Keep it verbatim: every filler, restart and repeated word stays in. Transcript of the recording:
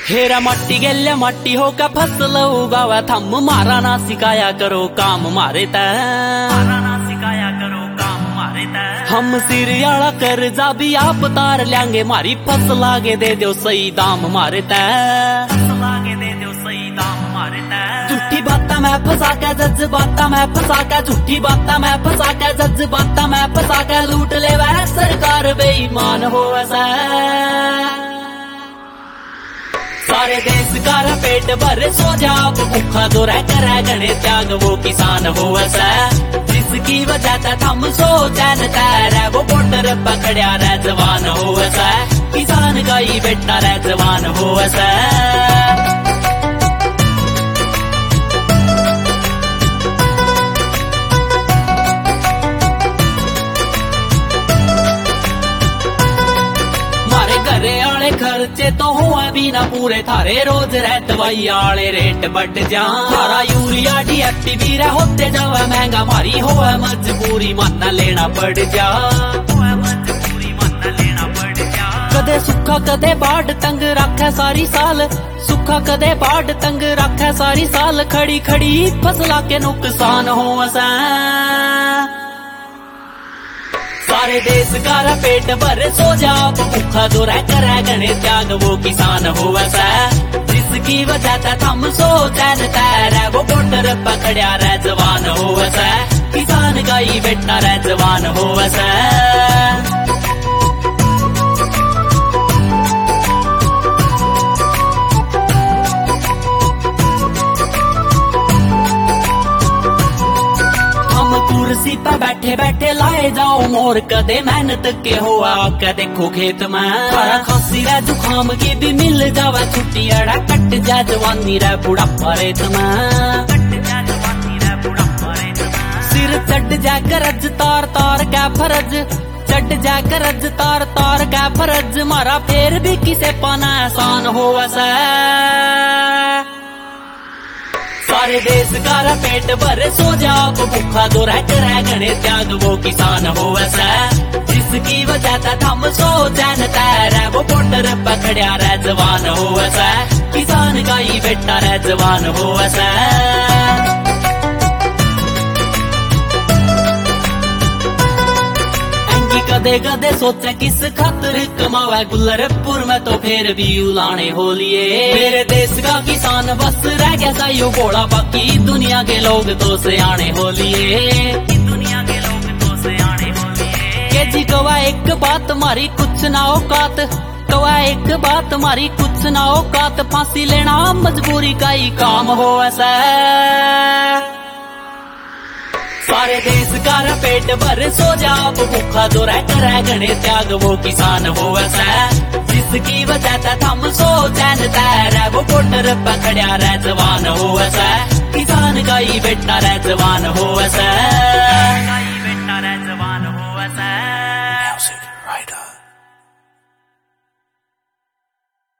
हेरा मट्टी गेल्या मट्टी होगा फसल उगावा थम मारा ना सिखाया करो काम मारे तैयारा सिखाया करो काम मारे हम सिर आला कर्जा भी आप तार लेंगे मारी फसल आगे दे दो सही दाम मारे फसल आगे दे दो सही दाम मारे झूठी बाता मैं फंसा के जज्बाता मैं फंसा के झूठी बाता मैं फंसा के जज्बाता मैं फंसा के लूट ले वह सरकार बेईमान हो ऐसा सारे देश का पेट भर सो जा भूखा तो रह कर गणे त्याग वो किसान हो ऐसा जिसकी वजह से थम सो चैन तैर वो बॉर्डर पकड़िया रह जवान हो ऐसा किसान का ही बेटा रह जवान हो ऐसा खर्चे तो हुआ भी ना पूरे थारे रोज रह दवाई आले रेट बढ़ जा थारा यूरिया डीएपी भी रह होते जावा महंगा मारी होवे मजबूरी माना लेना पड़ जा मजबूरी माना लेना पड़ जा कदे सुखा कदे बाढ़ तंग रखे सारी साल सुखा कदे बाढ़ तंग रखे सारी साल खड़ी खड़ी फसला के नुकसान हो असा सारे देश का पेट भर सो जा भूखा तो रह कर गणे त्याग वो किसान हो ऐसा जिसकी वजह से थम सो चैन तैर वो बॉर्डर पकड़िया रह जवान हो ऐसा किसान का ही बेटा रह जवान हो ऐसा कुर्सी पर बैठे बैठे लाए जाओ मोर कदे मेहनत के हो आके देखो खेत में खारा खांसी रे जुखाम की भी मिल जावे छुट्टी अड़ा कट जा जवानी रे बुढ़ापा रेत में सिर चढ़ जा करज तार तार क्या फरज चढ़ जा करज तार तार क्या फरज मारा फिर भी किसे पाना आसान हो ऐसा सारे देश का पेट भर सो जा भूखा तो रह कर गणे त्याग वो किसान हो ऐसा जिसकी वजह से थम सो चैन तैर वो बॉर्डर पकड़िया रह जवान हो ऐसा किसान का ही बेटा रह जवान हो ऐसा कदे कदे सोचे किस खातर कमावे गुल्लरपुर में तो फिर भी उलाने हो लिए मेरे देश का किसान बस रह गया साइयो बोला बाकी दुनिया के लोग तो सियाने हो लिए दुनिया के लोग तो सियाने हो लिए के जी कवा एक बात मारी कुछ ना औकात कवा एक बात मारी कुछ ना औकात फांसी लेना मजबूरी का ही काम हो ऐसा सारे देश का पेट भर सो जा भूखा तो रह कर गणे त्याग वो किसान हो ऐसा जिसकी वजह से थम सो चैन तैर वो बॉर्डर पकड़िया रह जवान हो ऐसा किसान का ही बेटा रह जवान हो ऐसा